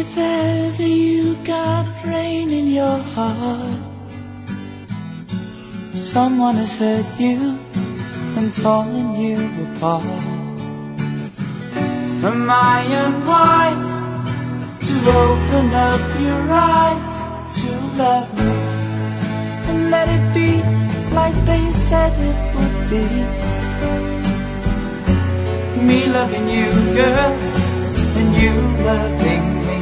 If ever you got rain in your heart, someone has hurt you and torn you apart. Am I unwise to open up your eyes to love me and let it be like they said it would be? Me loving you, girl, and you loving me.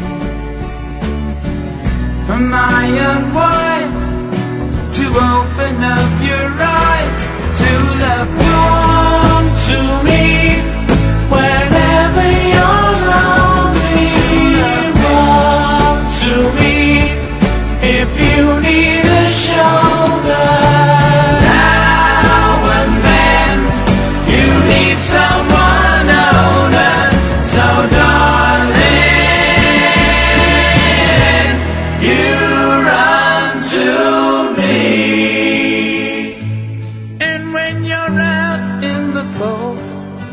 Am I unwise to open up your eyes to love? Come to me whenever you're lonely. Come to me if you need a shoulder. Now and then you need someone older. So darling, you run to me. And when you're out in the cold,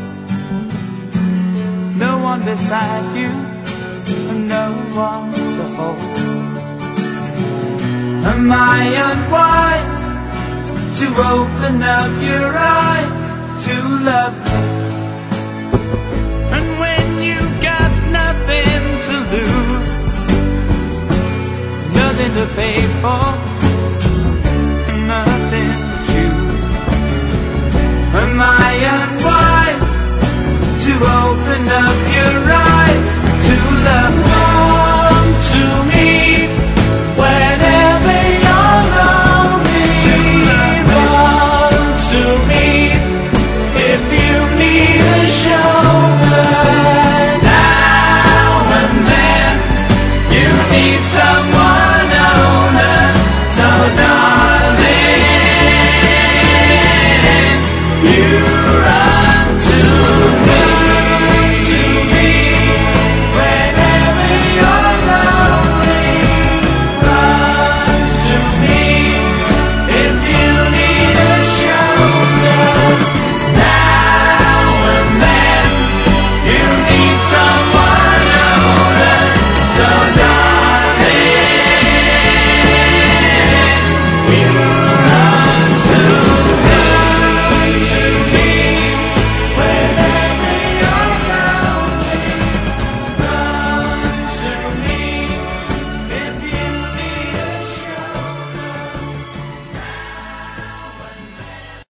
no one beside you and no one to hold. Am I unwise to open up your eyes to love me? And when you got nothing to lose, nothing to pay for, nothing to choose, am I unwise